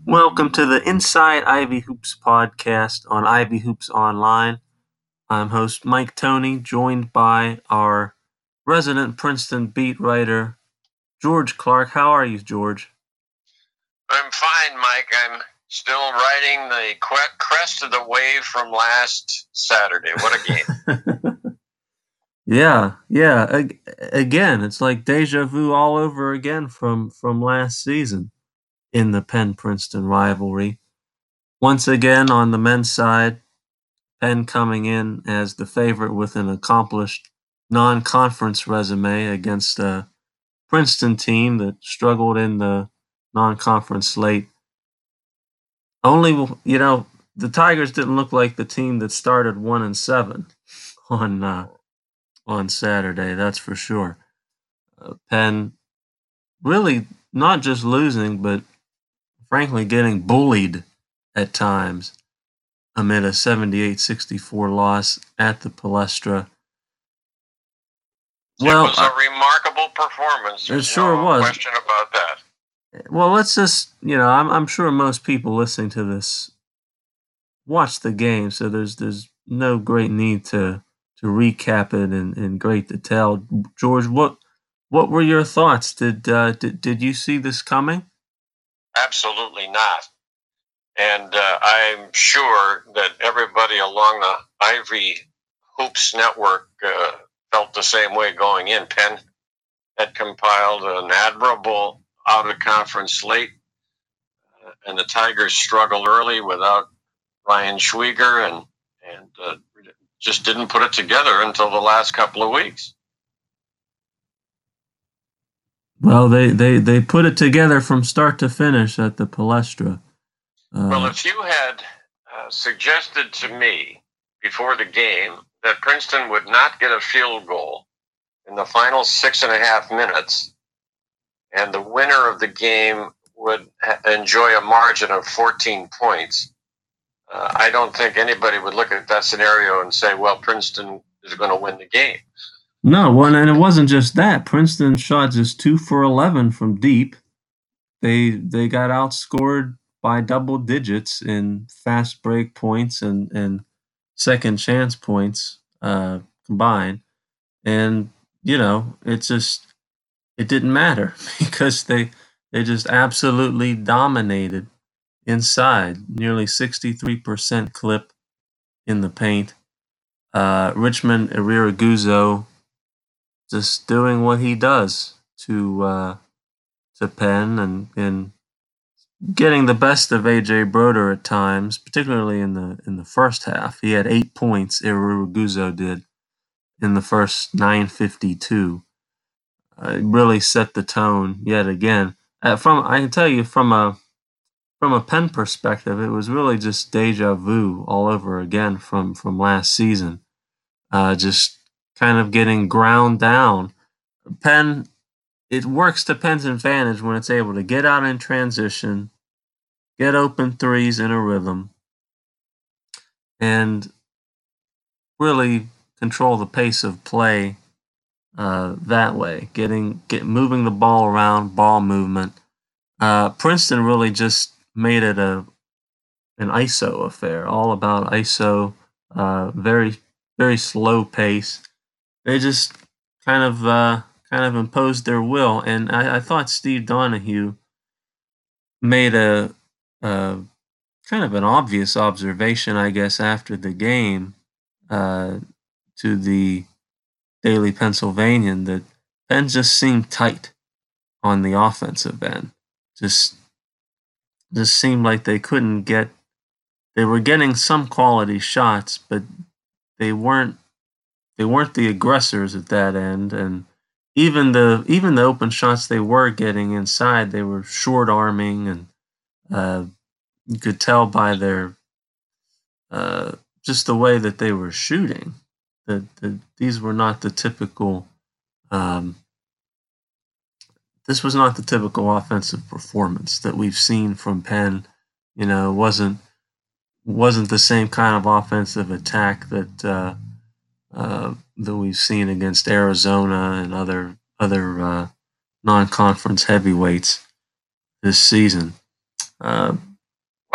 Welcome to the Inside Ivy Hoops podcast on Ivy Hoops Online. I'm host Mike Toney, joined by our resident Princeton beat writer, George Clark. How are you, George? I'm fine, Mike. I'm still riding the crest of the wave from last Saturday. What a game. Yeah. Again, it's like deja vu all over again from last season in the Penn-Princeton rivalry. Once again, on the men's side, Penn coming in as the favorite with an accomplished non-conference resume against a Princeton team that struggled in the non-conference slate. Only, the Tigers didn't look like the team that started 1-7 on Saturday. That's for sure. Penn really not just losing, but frankly getting bullied at times amid a 78-64 loss at the Palestra. Well, it was a remarkable performance. It sure was. No question about that. Well, let's just, I'm sure most people listening to this watch the game, so there's no great need to recap it in great detail. George, what were your thoughts? Did you see this coming? Absolutely not. And I'm sure that everybody along the Ivy Hoops network felt the same way going in. Penn had compiled an admirable out-of-conference slate, and the Tigers struggled early without Ryan Schwieger and just didn't put it together until the last couple of weeks. Well, they put it together from start to finish at the Palestra. Well, if you had suggested to me before the game that Princeton would not get a field goal in the final 6.5 minutes, and the winner of the game would enjoy a margin of 14 points, I don't think anybody would look at that scenario and say, well, Princeton is going to win the game. No, well, and it wasn't just that. Princeton shot just 2 for 11 from deep. They got outscored by double digits in fast break points and second chance points combined. And, it didn't matter because they just absolutely dominated inside, nearly 63% clip in the paint. Richmond Iriraguzo just doing what he does to Penn and getting the best of AJ Broder at times, particularly in the first half. He had 8 points. Iriraguzo did in the first 9:52. It really set the tone yet again. I can tell you from a Penn perspective, it was really just deja vu all over again from last season. Just kind of getting ground down. Penn, it works to Penn's advantage when it's able to get out in transition, get open threes in a rhythm, and really control the pace of play that way. Moving the ball around, ball movement. Princeton really just made it an ISO affair, all about ISO. Very very slow pace. They just kind of imposed their will, and I thought Steve Donahue made a kind of an obvious observation, I guess, after the game to the Daily Pennsylvanian that Penn just seemed tight on the offensive end. Just seemed like they couldn't get. They were getting some quality shots, but they weren't the aggressors at that end, and even the open shots they were getting inside, they were short arming, and you could tell by their just the way that they were shooting that these were not the typical. This was not the typical offensive performance that we've seen from Penn. It wasn't the same kind of offensive attack that we've seen against Arizona and other non-conference heavyweights this season.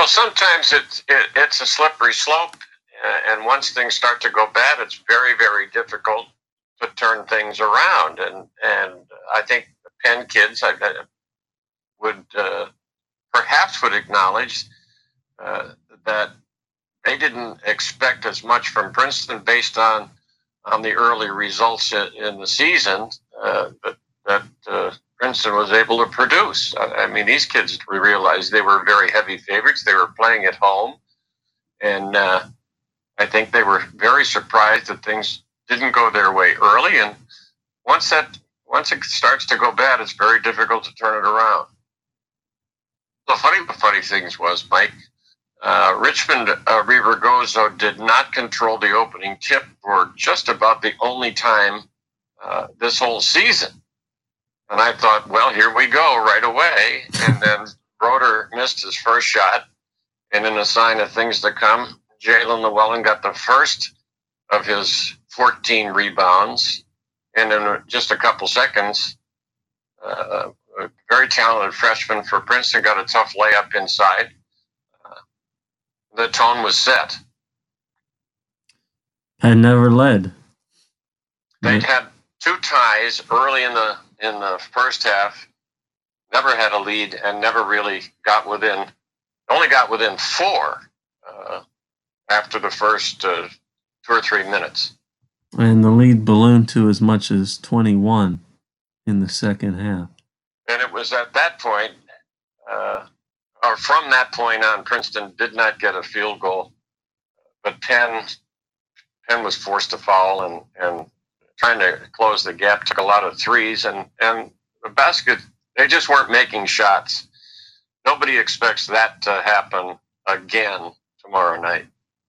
Well, sometimes it's a slippery slope, and once things start to go bad, it's very, very difficult to turn things around. And I think the Penn kids would perhaps would acknowledge that they didn't expect as much from Princeton based on the early results in the season that Princeton was able to produce. I mean, these kids realized they were very heavy favorites. They were playing at home, and I think they were very surprised that things didn't go their way early. And once it starts to go bad, it's very difficult to turn it around. The funny things was, Mike, Richmond Rivergozo did not control the opening tip for just about the only time this whole season. And I thought, well, here we go right away. And then Broder missed his first shot. And in a sign of things to come, Jalen Llewellyn got the first of his 14 rebounds. And in just a couple seconds, a very talented freshman for Princeton got a tough layup inside. The tone was set. And never led. They'd had 2 ties early in the first half, never had a lead, and never really only got within 4 after the first 2 or 3 minutes. And the lead ballooned to as much as 21 in the second half. And it was at that point, or from that point on, Princeton did not get a field goal, but Penn was forced to foul and trying to close the gap, took a lot of threes, and the basket, they just weren't making shots. Nobody expects that to happen again tomorrow night.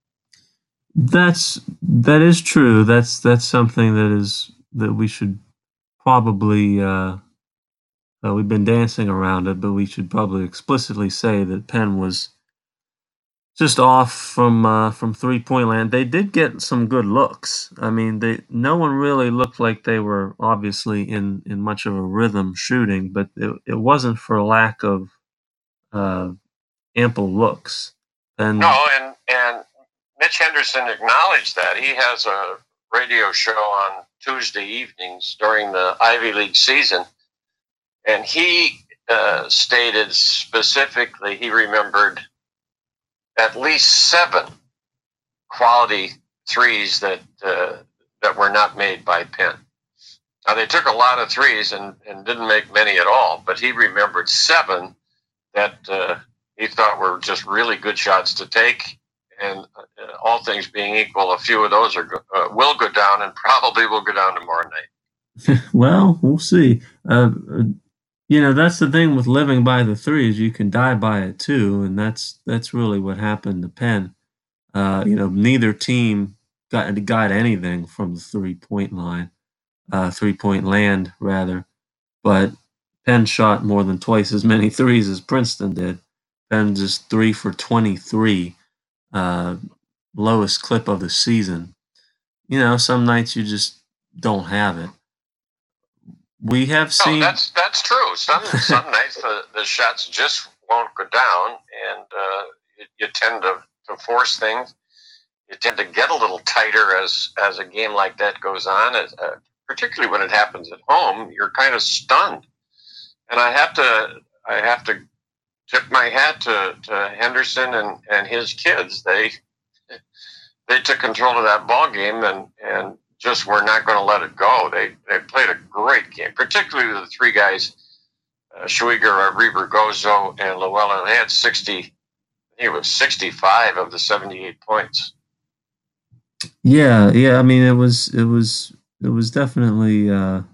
That is true. That's something that we should probably we've been dancing around it, but we should probably explicitly say that Penn was just off from 3-point land. They did get some good looks. I mean, no one really looked like they were obviously in much of a rhythm shooting, but it wasn't for lack of ample looks. And Mitch Henderson acknowledged that. He has a radio show on Tuesday evenings during the Ivy League season, and he stated specifically he remembered at least 7 quality threes that were not made by Penn. Now, they took a lot of threes and didn't make many at all, but he remembered 7 that he thought were just really good shots to take. And all things being equal, a few of those will go down and probably will go down tomorrow night. Well, we'll see. That's the thing with living by the threes. You can die by it too, and that's really what happened to Penn. Neither team got anything from the 3-point line, 3-point land rather, but Penn shot more than twice as many threes as Princeton did. Penn just 3 for 23, lowest clip of the season. Some nights you just don't have it. We have seen. That's true. Some nights the shots just won't go down, and you tend to force things. You tend to get a little tighter as a game like that goes on. Particularly when it happens at home, you're kind of stunned. And I have to tip my hat to Henderson and his kids. They took control of that ball game and just were not going to let it go. They played a great game, particularly the 3 guys, Schwieger, Rivergozo, and Llewellyn. They had 65 of the 78 points. Yeah. I mean, it was definitely a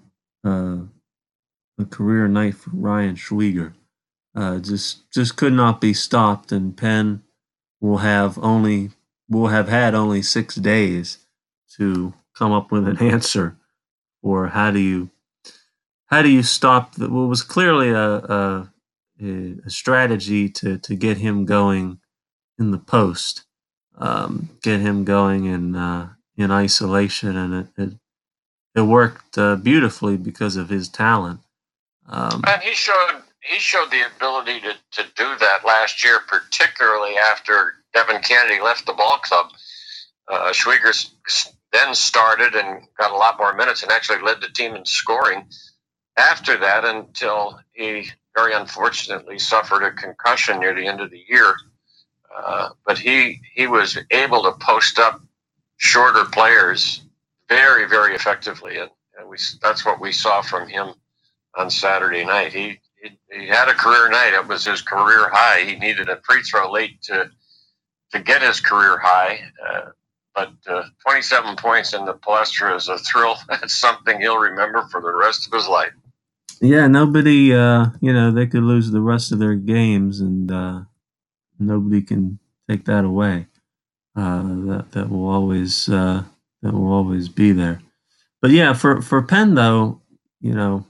career night for Ryan Schwieger. Just could not be stopped, and Penn will have had only 6 days to come up with an answer for how do you stop what was clearly a strategy to get him going in the post, get him going in isolation, and it worked beautifully because of his talent. And he showed he showed the ability to do that last year, particularly after Devin Kennedy left the ball club. Schwieger then started and got a lot more minutes and actually led the team in scoring after that until he very unfortunately suffered a concussion near the end of the year. But he was able to post up shorter players very, very effectively, and that's what we saw from him on Saturday night. He had a career night. It was his career high. He needed a free throw late to get his career high. But 27 points in the Palestra is a thrill. That's something he'll remember for the rest of his life. Yeah, nobody, they could lose the rest of their games, and nobody can take that away. That will always be there. But yeah, for Penn though, you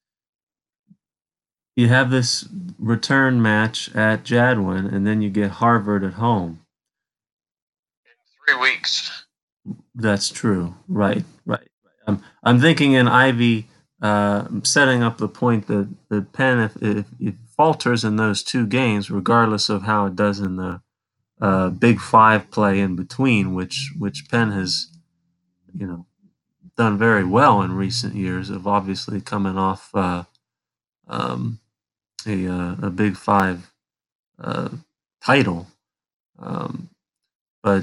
have this return match at Jadwin, and then you get Harvard at home. In 3 weeks. That's true. Right. I'm thinking in Ivy, setting up the point that Penn, if it falters in those 2 games, regardless of how it does in the Big 5 play in between, which Penn has, done very well in recent years, of obviously coming off a Big 5 title, but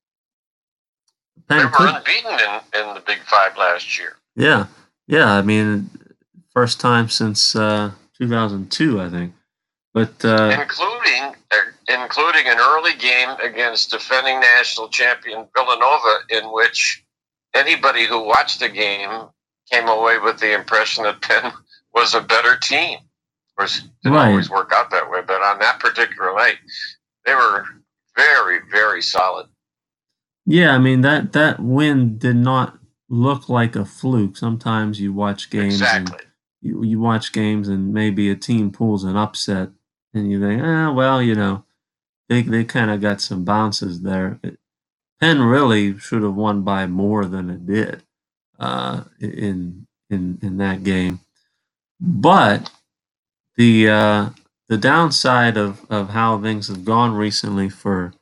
Penn were unbeaten in the Big 5 last year. Yeah. I mean, first time since 2002, I think. But including an early game against defending national champion Villanova, in which anybody who watched the game came away with the impression that Penn was a better team. Of course, it didn't always work out that way, but on that particular night, they were very, very solid. Yeah, I mean, that win did not look like a fluke. Sometimes you watch games, exactly. And you watch games, and maybe a team pulls an upset, and you think, well, they kind of got some bounces there. Penn really should have won by more than it did in that game. But the downside of how things have gone recently for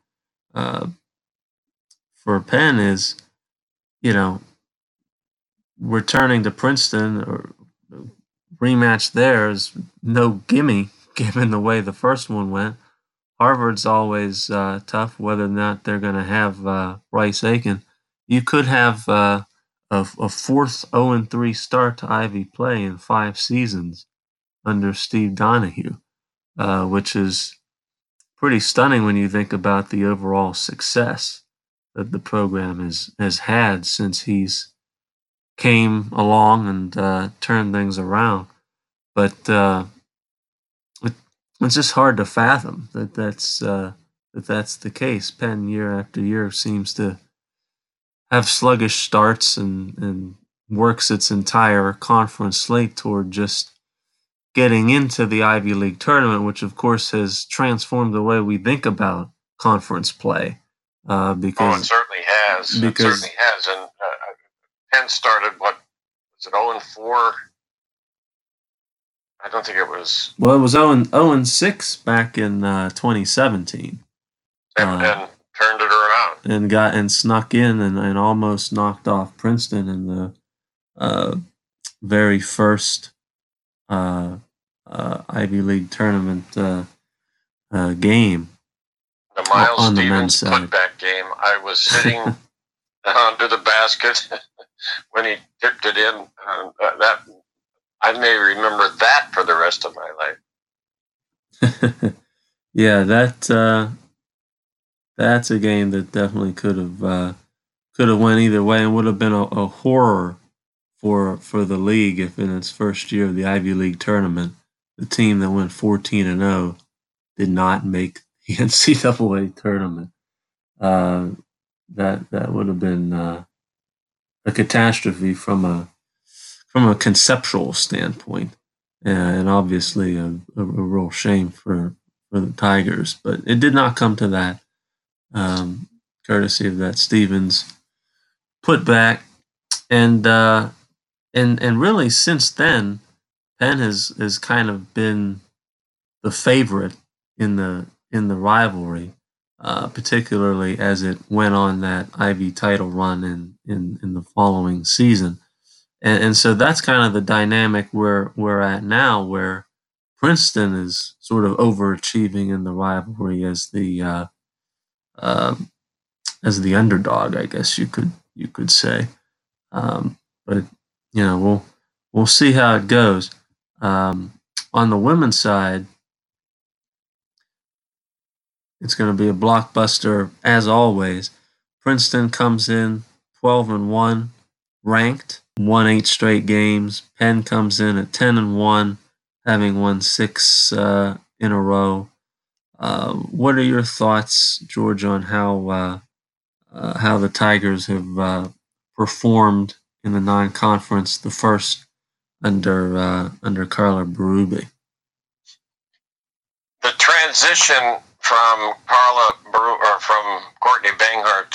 Penn is, returning to Princeton or rematch there is no gimme, given the way the first one went. Harvard's always tough, whether or not they're going to have Bryce Aiken. You could have a fourth 0-3 start to Ivy play in 5 seasons under Steve Donahue, which is pretty stunning when you think about the overall success that the program has had since he's came along and turned things around. But it's just hard to fathom that that's the case. Penn year after year seems to have sluggish starts and works its entire conference slate toward just getting into the Ivy League tournament, which of course has transformed the way we think about conference play. Because it certainly has. And Penn started, what was it, 0-4? I don't think it was. Well, it was 0-6 back in 2017. And turned it around. And snuck in and almost knocked off Princeton in the very first Ivy League tournament game. The Miles on Stevens putback game. I was sitting under the basket when he tipped it in. That I may remember that for the rest of my life. Yeah, that's a game that definitely could have went either way, and would have been a horror for the league if in its first year of the Ivy League tournament, the team that went 14-0 did not make the NCAA tournament. That would have been a catastrophe from a conceptual standpoint, and obviously a real shame for the Tigers. But it did not come to that, courtesy of that Stevens putback, and really since then, Penn has kind of been the favorite in the rivalry, particularly as it went on that Ivy title run in the following season. And so that's kind of the dynamic where we're at now, where Princeton is sort of overachieving in the rivalry uh, as the underdog, I guess you could say. But we'll see how it goes. On the women's side, it's going to be a blockbuster as always. Princeton comes in 12-1, ranked, won 8 straight games. Penn comes in at 10-1, having won 6 in a row. What are your thoughts, George, on how the Tigers have performed in the non-conference, the first under Carla Berube? The transition from from Courtney Banghart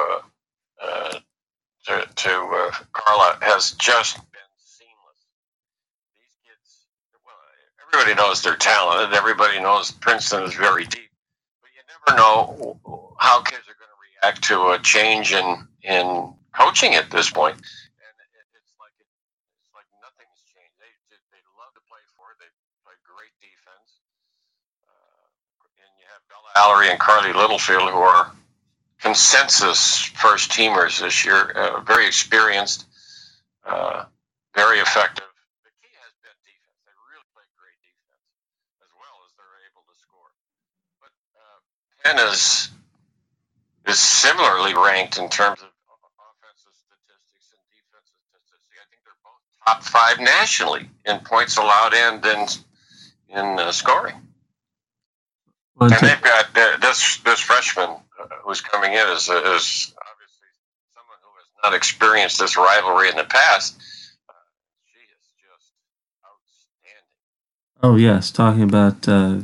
to Carla has just been seamless. These kids, well, everybody knows they're talented. Everybody knows Princeton is very deep, but you never know how kids are going to react to a change in coaching at this point. And it's like nothing's changed. They love to play for it. They play great defense. And you have Bella Allery and Carly Littlefield, who are consensus first teamers this year, very experienced, very effective. The key has been defense. They really play great defense as well as they're able to score. But Penn is similarly ranked in terms of offensive statistics and defensive statistics. I think they're both top 5 nationally in points allowed and in scoring. And they've got this freshman who's coming in is obviously someone who has not experienced this rivalry in the past. She is just outstanding. Oh yes, talking about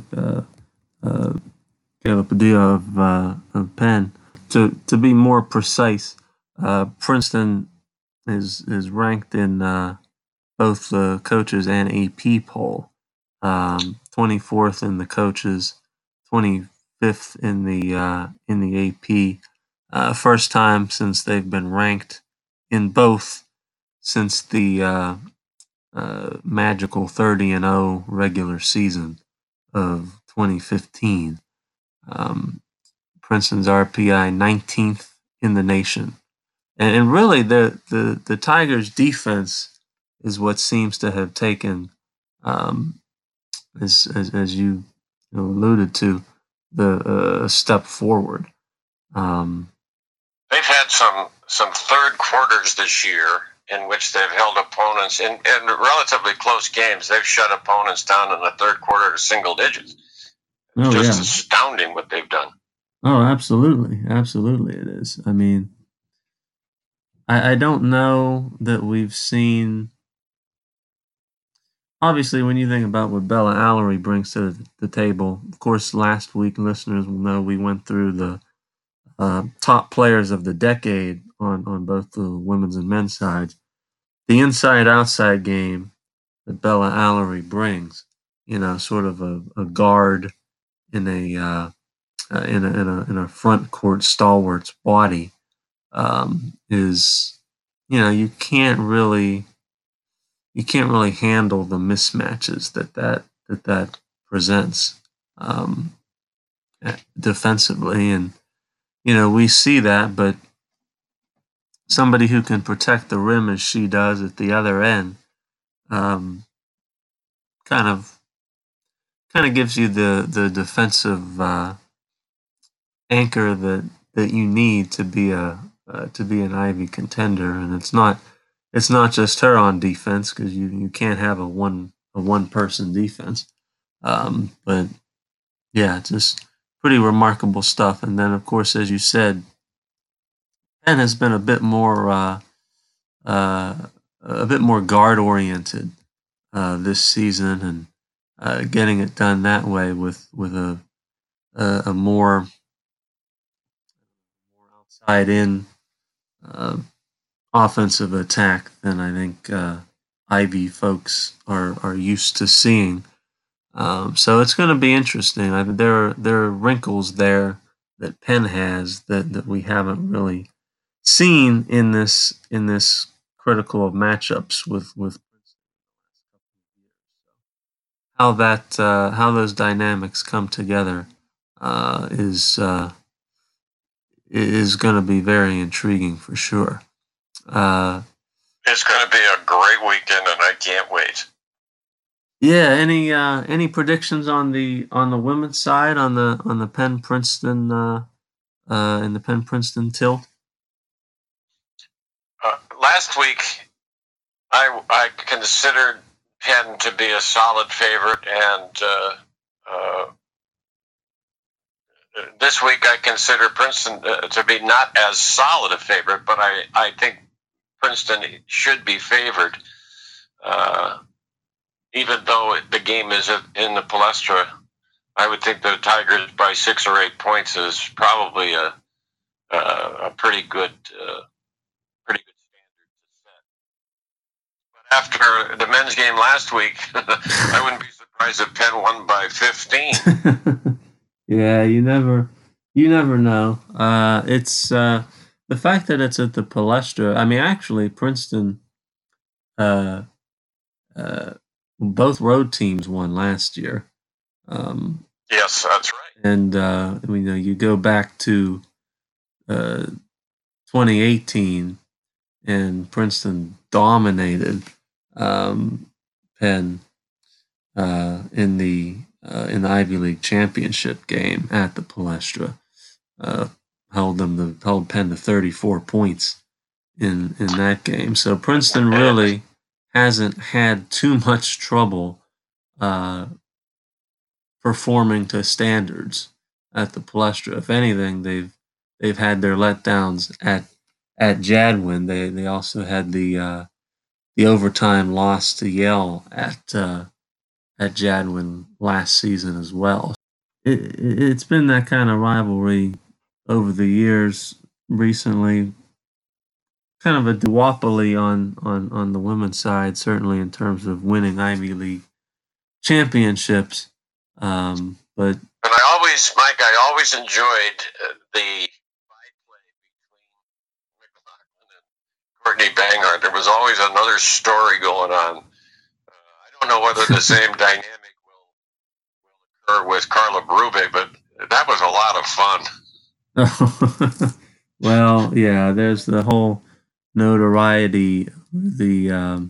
Caleb Padilla of Penn. To be more precise, Princeton is ranked in both the coaches and AP poll. 24th in the coaches, 25th in the AP. First time since they've been ranked in both since the magical 30-0 regular season of 2015. Princeton's RPI 19th in the nation, and really the Tigers' defense is what seems to have taken, as you alluded to, the step forward. They've had some third quarters this year in which they've held opponents in relatively close games. They've shut opponents down in the third quarter to single digits. It's just astounding what they've done. Oh, absolutely. Absolutely it is. I mean, I don't know that we've seen... Obviously, when you think about what Bella Allery brings to the table, of course, last week, listeners will know we went through the top players of the decade on both the women's and men's sides. The inside-outside game that Bella Allery brings, sort of a guard in a front court stalwart's body, is, you can't really handle the mismatches that presents defensively, and we see that, but somebody who can protect the rim as she does at the other end, kind of gives you the defensive anchor that you need to be an Ivy contender. And it's not just her on defense, because you can't have a one person defense. But yeah, just pretty remarkable stuff. And then, of course, as you said, Penn has been a bit more guard oriented this season, and getting it done that way with a more outside in offensive attack than I think Ivy folks are used to seeing. So it's going to be interesting. There are wrinkles there that Penn has that we haven't really seen in this critical of matchups with how those dynamics come together is going to be very intriguing for sure. It's going to be a great weekend, and I can't wait. Yeah. Any predictions on the women's side on the Penn Princeton in the Penn Princeton tilt? Last week, I considered Penn to be a solid favorite, and this week I consider Princeton to be not as solid a favorite, but I think Princeton should be favored, even though the game is in the Palestra. I would think the Tigers by 6 or 8 points is probably a pretty good standard to set. But after the men's game last week, I wouldn't be surprised if Penn won by 15. Yeah, you never know. It's the fact that it's at the Palestra. I mean, actually, Princeton, uh, both road teams won last year. Yes, that's right. And you go back to 2018, and Princeton dominated Penn in the Ivy League championship game at the Palestra. Held Penn to 34 points in that game. So Princeton really hasn't had too much trouble performing to standards at the Palestra. If anything, they've had their letdowns at Jadwin. They also had the overtime loss to Yale at Jadwin last season as well. It's been that kind of rivalry over the years recently. Kind of a duopoly on the women's side, certainly in terms of winning Ivy League championships. But and Mike, I always enjoyed the byplay between McLaughlin and Courtney Banghart. There was always another story going on. I don't know whether the same dynamic will occur with Carla Brube, but that was a lot of fun. Well, yeah, there's the whole notoriety, the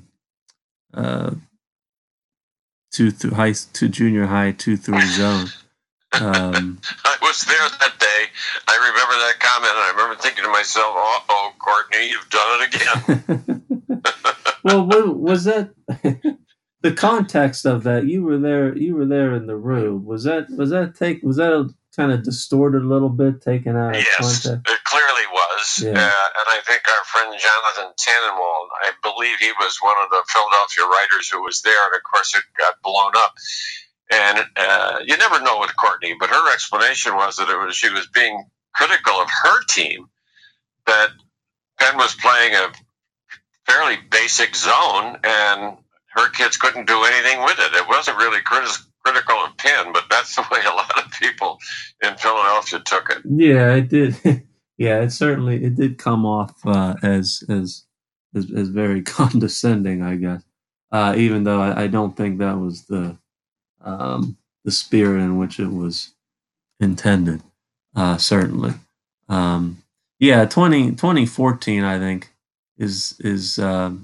junior high 2-3 zone. I was there that day. I remember that comment, and I remember thinking to myself, "Oh, Courtney, you've done it again." Well, was that the context of that? You were there in the room. Was that a kind of distorted a little bit, taken out of context? It clearly was. Yeah. And I think our friend Jonathan Tannenwald, I believe he was one of the Philadelphia writers who was there, and of course it got blown up. And you never know with Courtney, but her explanation was that she was being critical of her team, that Penn was playing a fairly basic zone, and her kids couldn't do anything with it. It wasn't really critical of Penn, but that's the way a lot of people in Philadelphia took it. Yeah, it did. Yeah, it did come off as very condescending, I guess. Even though I don't think that was the spirit in which it was intended. Certainly. Yeah, 2014, I think, is the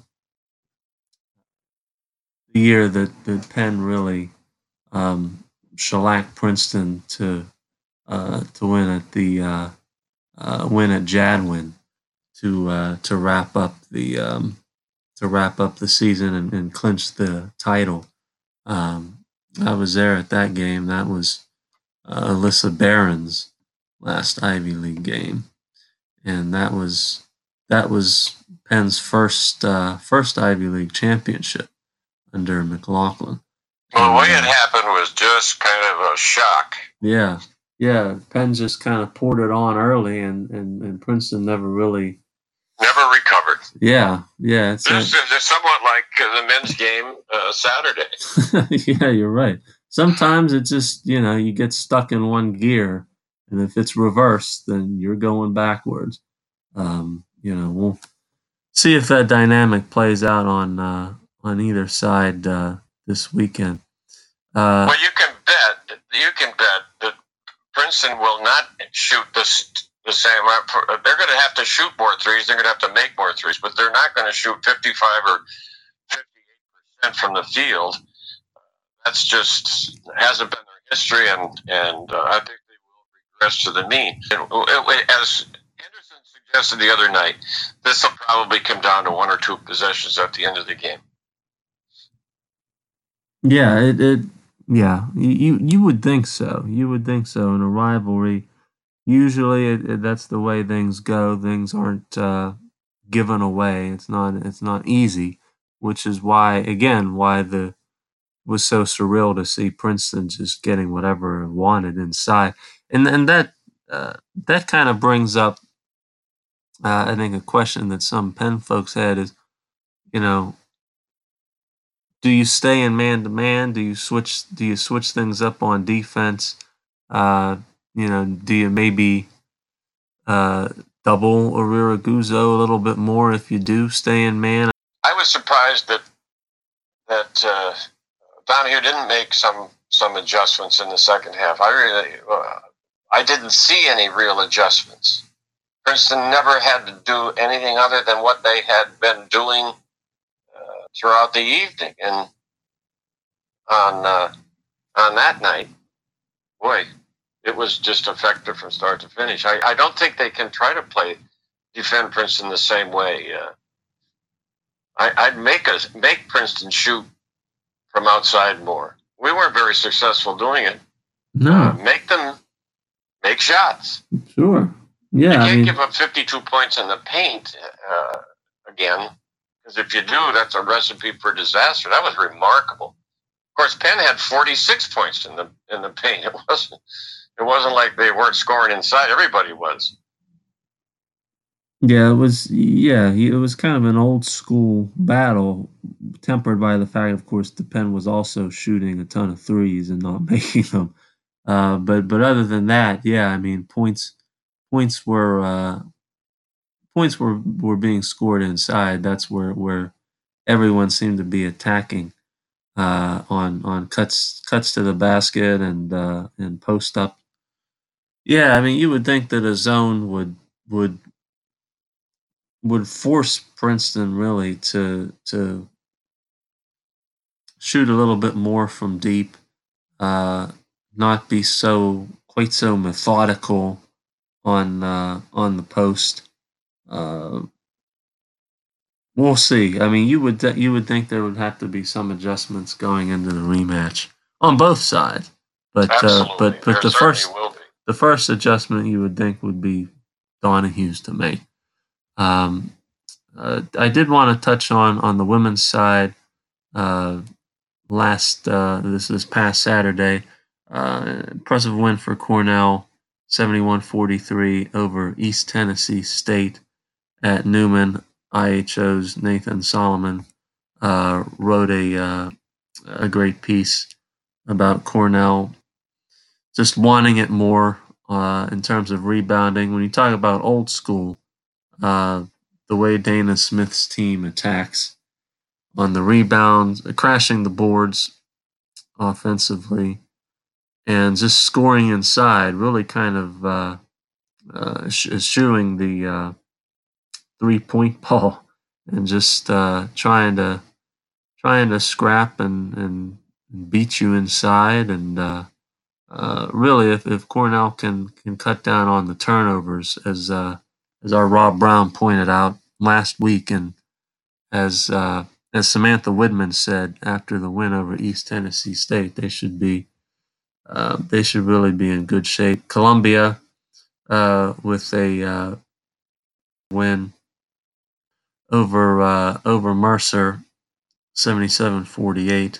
year that Penn really shellacked Princeton to win at the win at Jadwin to wrap up the season and clinch the title. I was there at that game. That was Alyssa Barron's last Ivy League game, and that was Penn's first Ivy League championship under McLaughlin. Well, the way it happened was just kind of a shock. Yeah. Penn just kind of poured it on early, and Princeton never recovered. Yeah. It's somewhat like the men's game Saturday. Yeah, you're right. sometimes it just, you get stuck in one gear, and if it's reversed, then you're going backwards. We'll see if that dynamic plays out on either side this weekend. Well, you can bet that Princeton will not shoot the same. They're going to have to shoot more threes. They're going to have to make more threes, but they're not going to shoot 55 or 58% from the field. That's just hasn't been their history, and I think they will regress to the mean. As Henderson suggested the other night, this will probably come down to one or two possessions at the end of the game. Yeah, yeah, you would think so. You would think so in a rivalry. Usually, that's the way things go. Things aren't given away. It's not easy, which is why it was so surreal to see Princeton just getting whatever it wanted inside, and that kind of brings up, I think, a question that some Penn folks had is, you know, do you stay in man to man? Do you switch things up on defense? Do you maybe uh, double Guzzo a little bit more if you do stay in man? I was surprised that Donahue didn't make some adjustments in the second half. I didn't see any real adjustments. Princeton never had to do anything other than what they had been doing throughout the evening, and on that night, boy, it was just effective from start to finish. I don't think they can try to defend Princeton the same way. I'd make Princeton shoot from outside more. We weren't very successful doing it. No, make them make shots. Sure. Yeah, you can't give up 52 points in the paint again, because if you do, that's a recipe for disaster. That was remarkable. Of course, Penn had 46 points in the paint. It wasn't like they weren't scoring inside. Everybody was. Yeah, it was. Yeah, it was kind of an old school battle, tempered by the fact, of course, the Penn was also shooting a ton of threes and not making them. But other than that, yeah, I mean, points were being scored inside. That's where everyone seemed to be attacking on cuts to the basket and post up. Yeah, I mean, you would think that a zone would force Princeton really to shoot a little bit more from deep, not be quite so methodical on the post. We'll see. I mean, you would think there would have to be some adjustments going into the rematch on both sides, but the first adjustment you would think would be Donahue's to make. I did want to touch on the women's side. This past Saturday, impressive win for Cornell, 71-43 over East Tennessee State at Newman. IHO's Nathan Solomon wrote a great piece about Cornell just wanting it more in terms of rebounding. When you talk about old school, the way Dana Smith's team attacks on the rebounds, crashing the boards offensively, and just scoring inside, really kind of eschewing the 3-point ball and just trying to scrap and beat you inside. And really, if Cornell can cut down on the turnovers, as our Rob Brown pointed out last week, and as Samantha Widman said after the win over East Tennessee State, they should really be in good shape. Columbia with a win over Mercer, 77-48.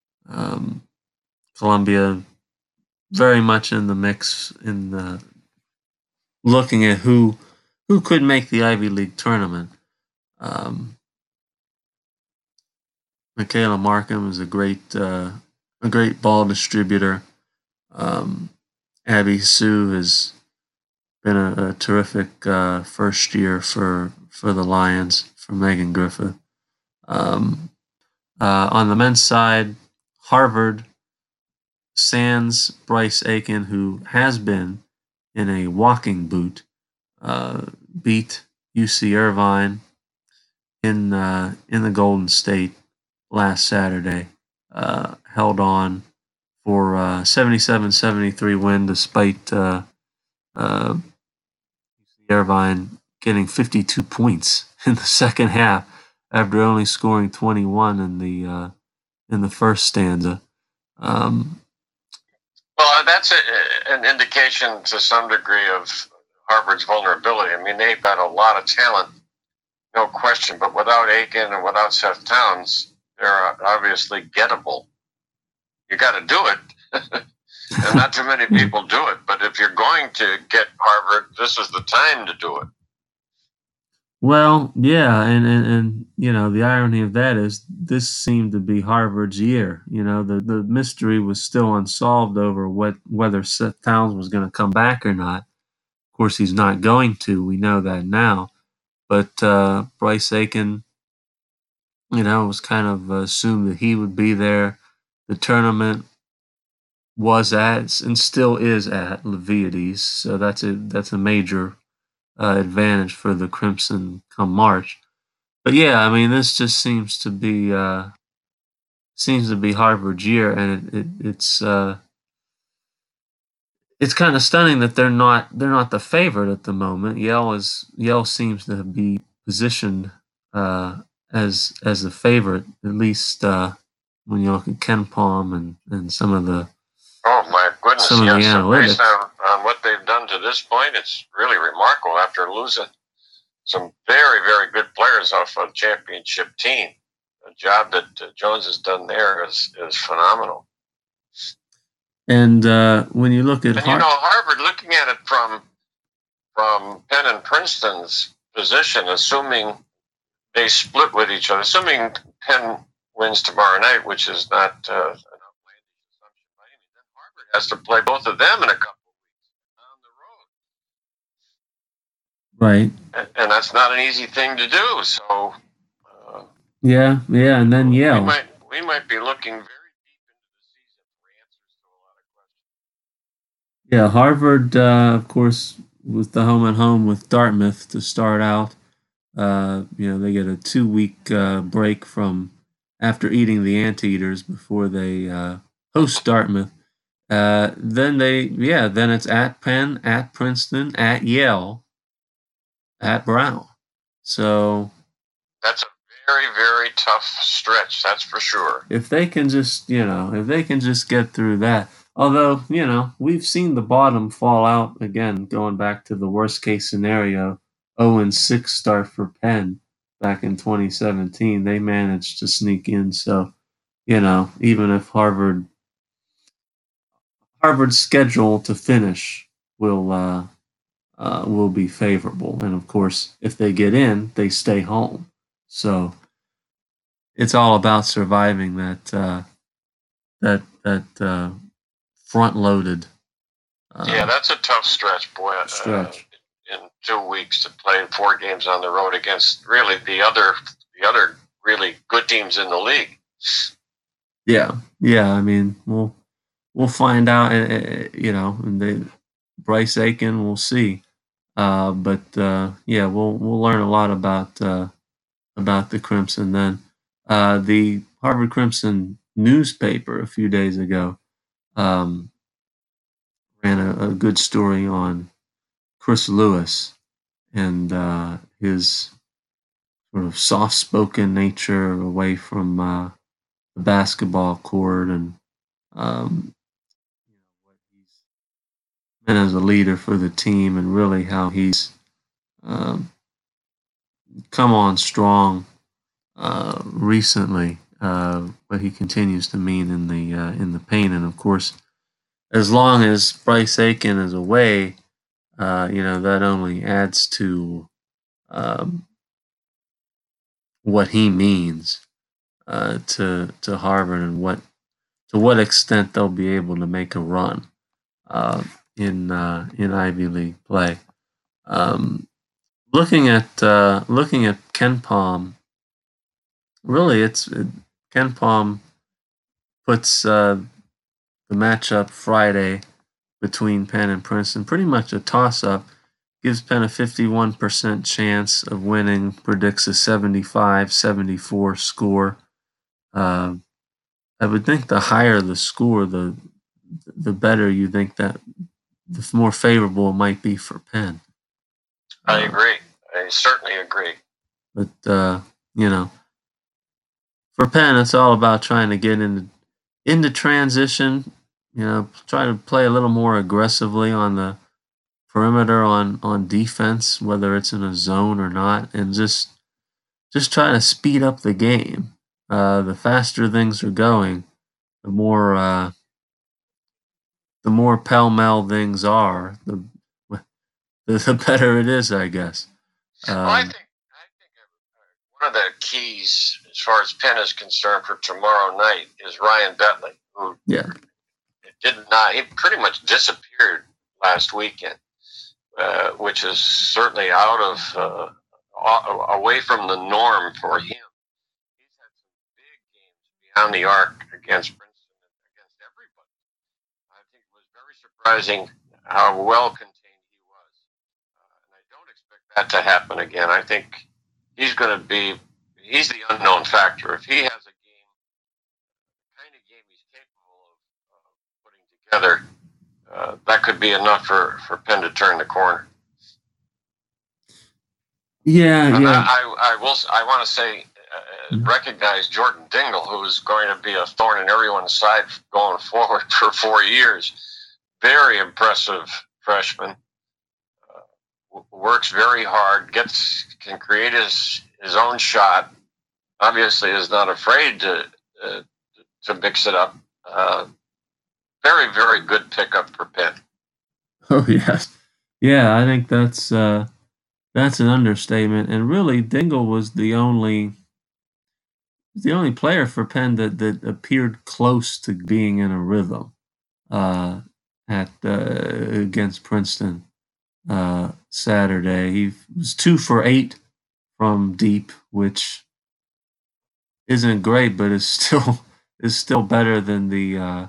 Columbia very much in the mix in looking at who could make the Ivy League tournament. Michaela Markham is a great a great ball distributor. Abby Sue has been a terrific first year for the Lions, for Megan Griffith. On the men's side, Harvard sans Bryce Aiken, who has been in a walking boot, beat UC Irvine in the Golden State last Saturday. Held on for 77-73 win despite UC Irvine getting 52 points in the second half after only scoring 21 in the first stanza. Well, that's an indication to some degree of Harvard's vulnerability. I mean, they've got a lot of talent, no question, but without Aiken and without Seth Towns, they're obviously gettable. You got to do it. And not too many people do it. But if you're going to get Harvard, this is the time to do it. Well, yeah, and you know, the irony of that is this seemed to be Harvard's year. You know, the mystery was still unsolved over whether Seth Towns was going to come back or not. Of course, he's not going to. We know that now. But Bryce Aiken, you know, it was kind of assumed that he would be there. The tournament was at and still is at Leviades, so that's a major advantage for the Crimson come March. But yeah, I mean, this just seems to be Harvard's year, and it's kind of stunning that they're not the favorite at the moment. Yale seems to be positioned as the favorite, at least when you look at KenPom and some of the my goodness, some of the analytics. Based on what they've done to this point, it's really remarkable after losing some very, very good players off a championship team. The job that Jones has done there is phenomenal. And when you look at Harvard, looking at it from Penn and Princeton's position, assuming they split with each other, assuming Penn wins tomorrow night, which is not an outlandish assumption by any means, then Harvard has to play both of them in a couple of weeks on the road. Right. And that's not an easy thing to do. So. Yeah, and then Yale. We might be looking very deep into the season for answers to a lot of questions. Yeah, Harvard, of course, with the home and home with Dartmouth to start out. They get a 2-week break from after eating the Anteaters before they host Dartmouth. Then it's at Penn, at Princeton, at Yale, at Brown. So that's a very, very tough stretch, that's for sure. If they can just get through that. Although, we've seen the bottom fall out again, going back to the worst case scenario, 0-6 start for Penn back in 2017. They managed to sneak in. So, even if Harvard's schedule to finish will be favorable. And of course, if they get in, they stay home. So it's all about surviving that front-loaded. That's a tough stretch, boy. In 2 weeks to play 4 games on the road against really the other really good teams in the league. Yeah. I mean, we'll find out. And Bryce Aiken, we'll see. But we'll learn a lot about the Crimson then. The Harvard Crimson newspaper a few days ago ran a good story on Chris Lewis and his sort of soft-spoken nature away from the basketball court, and what he's been as a leader for the team, and really how he's come on strong recently. What he continues to mean in the paint, and of course, as long as Bryce Aiken is away, that only adds to what he means to Harvard and what to what extent they'll be able to make a run in Ivy League play. Looking at KenPom, really, KenPom puts the matchup Friday between Penn and Princeton pretty much a toss-up. Gives Penn a 51% chance of winning, predicts a 75-74 score. I would think the higher the score, the better you think that, the more favorable it might be for Penn. I agree. I certainly agree. But, for Penn, it's all about trying to get into transition, try to play a little more aggressively on the perimeter on defense, whether it's in a zone or not, and just try to speed up the game. The faster things are going, the more pell-mell things are, the better it is, I guess. I think one of the keys, as far as Penn is concerned, for tomorrow night is Ryan Bentley, who he pretty much disappeared last weekend, which is certainly out of away from the norm for him. He's had some big games beyond the arc against Princeton and against everybody. I think it was very surprising how well contained he was, and I don't expect that to happen again. I think he's the unknown factor. If he has a game, the kind of game he's capable of putting together, that could be enough for Penn to turn the corner. Yeah. I want to say, recognize Jordan Dingle, who is going to be a thorn in everyone's side going forward for 4 years. Very impressive freshman. Works very hard. Can create his own shot. Obviously, is not afraid to mix it up. Very, very good pickup for Penn. Oh yes, yeah. I think that's an understatement. And really, Dingle was the only player for Penn that appeared close to being in a rhythm against Princeton Saturday. He was 2 for 8 from deep, which isn't great, but is still better than the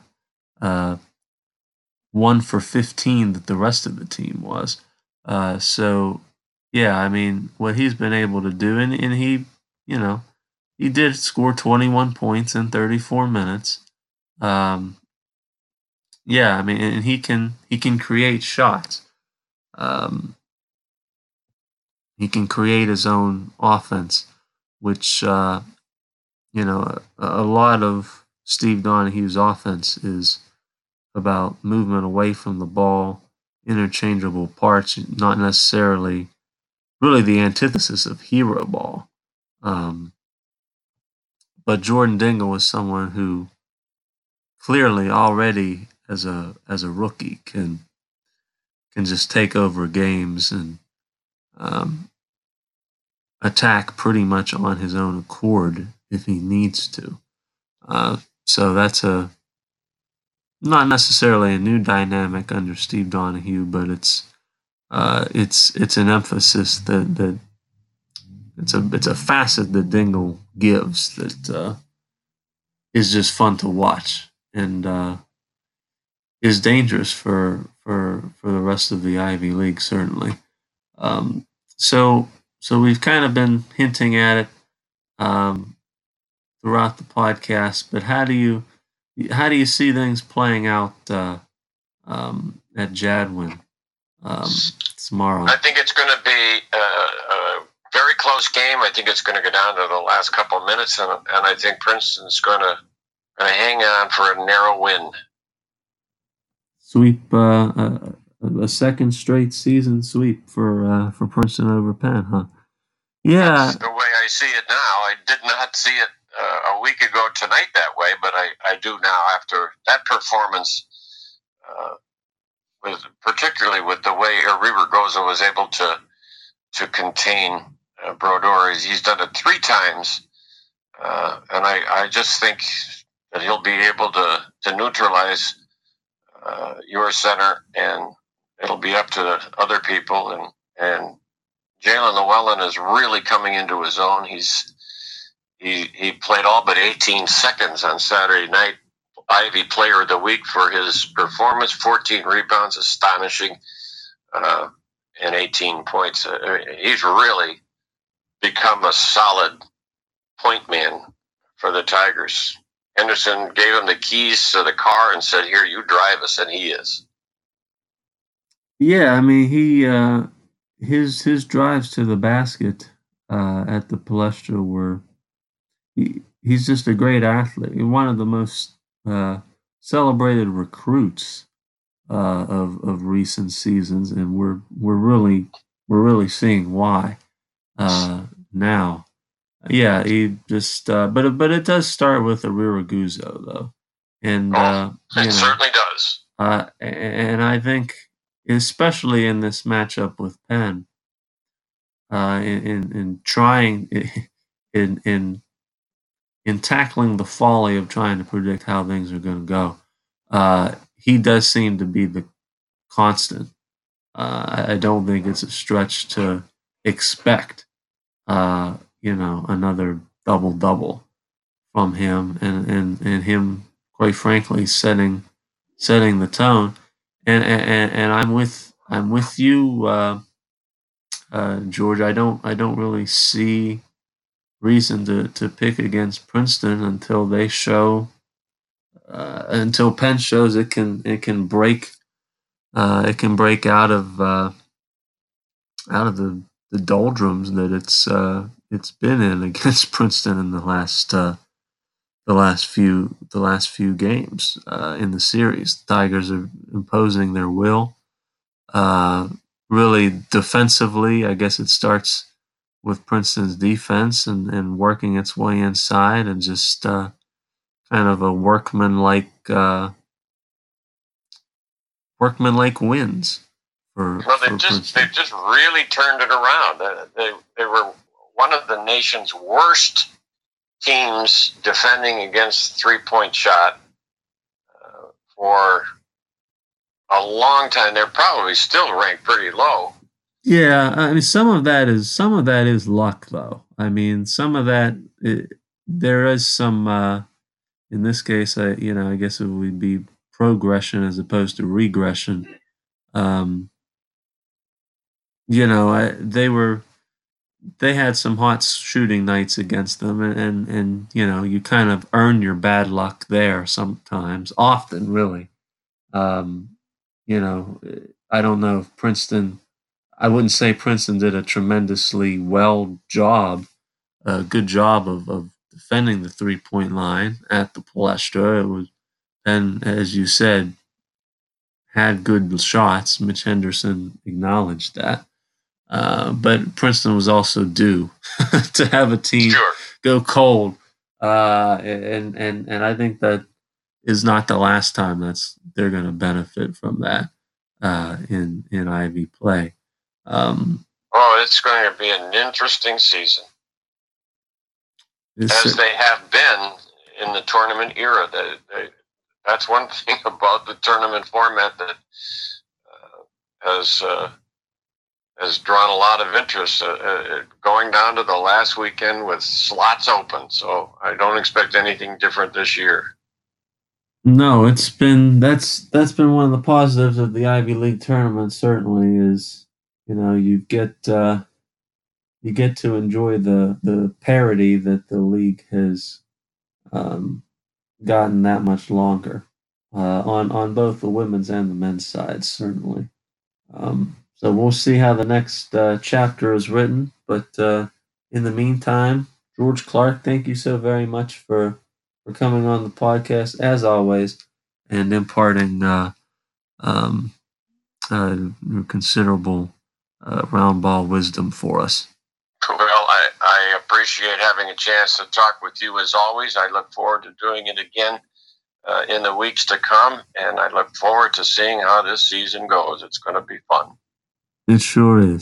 1 for 15 that the rest of the team was. So yeah, I mean, what he's been able to do, and he did score 21 points in 34 minutes. Yeah, I mean, and he can create shots. He can create his own offense, which a lot of Steve Donahue's offense is about movement away from the ball, interchangeable parts, not necessarily really the antithesis of hero ball. But Jordan Dingle was someone who clearly already as a rookie can just take over games and attack pretty much on his own accord if he needs to. So that's not necessarily a new dynamic under Steve Donahue, but it's an emphasis that it's a facet that Dingle gives that is just fun to watch and is dangerous for the rest of the Ivy League, certainly. So we've kind of been hinting at it throughout the podcast, but how do you see things playing out at Jadwin tomorrow? I think it's going to be a very close game. I think it's going to go down to the last couple of minutes, and I think Princeton's going to hang on for a narrow win. Sweep, a second straight season sweep for Princeton over Penn, huh? Yeah. That's the way I see it now. I did not see it a week ago tonight that way, but I do now after that performance, particularly with the way Rivergoza was able to contain Brodeur. He's done it 3 times, and I just think that he'll be able to neutralize your center, and it'll be up to the other people. And Jalen Llewellyn is really coming into his own. He played all but 18 seconds on Saturday night. Ivy Player of the Week for his performance, 14 rebounds, astonishing, and 18 points. He's really become a solid point man for the Tigers. Henderson gave him the keys to the car and said, "Here, you drive us," and he is. Yeah, I mean, his drives to the basket at the Palestra were he's just a great athlete. One of the most celebrated recruits of recent seasons, and we're really seeing why now. Yeah, he just but it does start with Arira Guzzo though, and it certainly does. And I think especially in this matchup with Penn, in trying in tackling the folly of trying to predict how things are going to go, he does seem to be the constant. I don't think it's a stretch to expect, another double from him, and him, quite frankly, setting the tone. And I'm with you, George. I don't really see reason to pick against Princeton until they show until Penn shows it can break out of the doldrums that it's been in against Princeton in the last few games in the series. The Tigers are imposing their will. Really defensively, I guess it starts with Princeton's defense and working its way inside, and just kind of a workmanlike wins. They've just really turned it around. They were one of the nation's worst teams defending against 3-point shot for a long time. They're probably still ranked pretty low. Yeah, I mean, some of that is luck, though. I mean, some of that there is some. In this case, I guess it would be progression as opposed to regression. They had some hot shooting nights against them, and you kind of earn your bad luck there sometimes, often really. I don't know if Princeton. I wouldn't say Princeton did a tremendously good job of defending the 3-point line at the Palestra. It was, and as you said, had good shots. Mitch Henderson acknowledged that. But Princeton was also due to have a team go cold, and I think that is not the last time they're going to benefit from that in Ivy play. It's going to be an interesting season, as they have been in the tournament era. That's one thing about the tournament format that has drawn a lot of interest, going down to the last weekend with slots open. So I don't expect anything different this year. No, that's been one of the positives of the Ivy League tournament. Certainly, is you get to enjoy the parity that the league has gotten that much longer on both the women's and the men's sides. Certainly. So we'll see how the next chapter is written. But in the meantime, George Clark, thank you so very much for coming on the podcast, as always, and imparting considerable round ball wisdom for us. Well, I appreciate having a chance to talk with you as always. I look forward to doing it again in the weeks to come, and I look forward to seeing how this season goes. It's going to be fun. It sure is.